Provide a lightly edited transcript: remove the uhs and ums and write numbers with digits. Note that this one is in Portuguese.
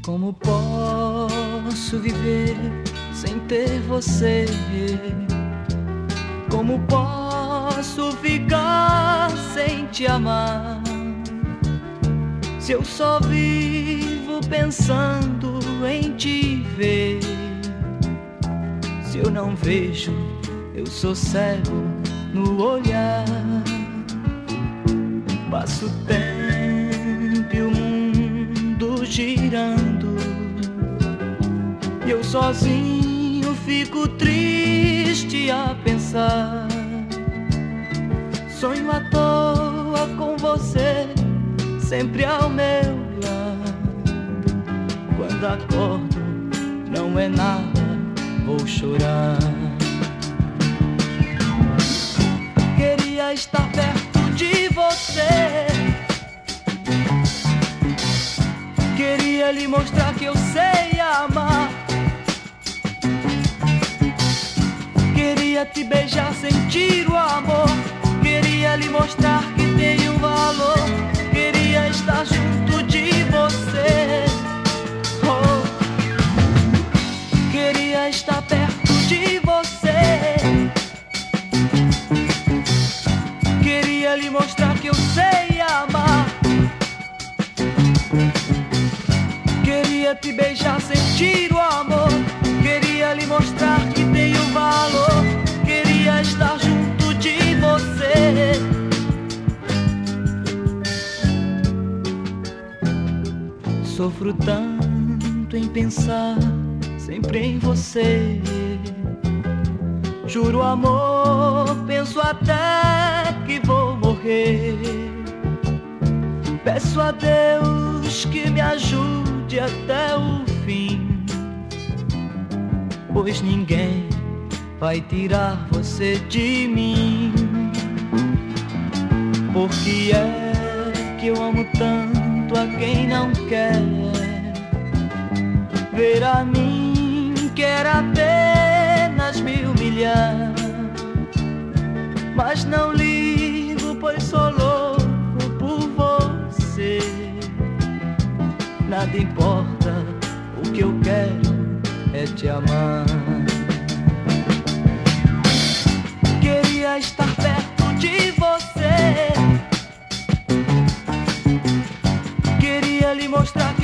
Como posso viver sem ter você? Como posso ficar sem te amar? Se eu só vivo pensando em te ver. Se eu não vejo, eu sou cego no olhar. Passo o tempo e o mundo girando, e eu sozinho fico triste a pensar. Sonho à toa com você, sempre ao meu lado. Quando acordo, não é nada, vou chorar. Queria estar perto de você, queria lhe mostrar que eu sei amar. Queria te beijar, sentir o amor. Queria lhe mostrar que tenho valor. Queria estar junto de você. Oh. Queria estar perto de você. Queria lhe mostrar que eu sei amar. Queria te beijar, sentir o amor. Queria lhe mostrar que tenho valor. Queria estar junto de você. Sofro tanto em pensar sempre em você. Juro amor, penso até que vou morrer. Peço a Deus que me ajude até o fim, pois ninguém vai tirar você de mim. Por que é que eu amo tanto a quem não quer ver a mim? Quer apenas me humilhar, mas não ligo, pois sou louco por você. Nada importa, o que eu quero é te amar. Queria estar perto de você. Queria lhe mostrar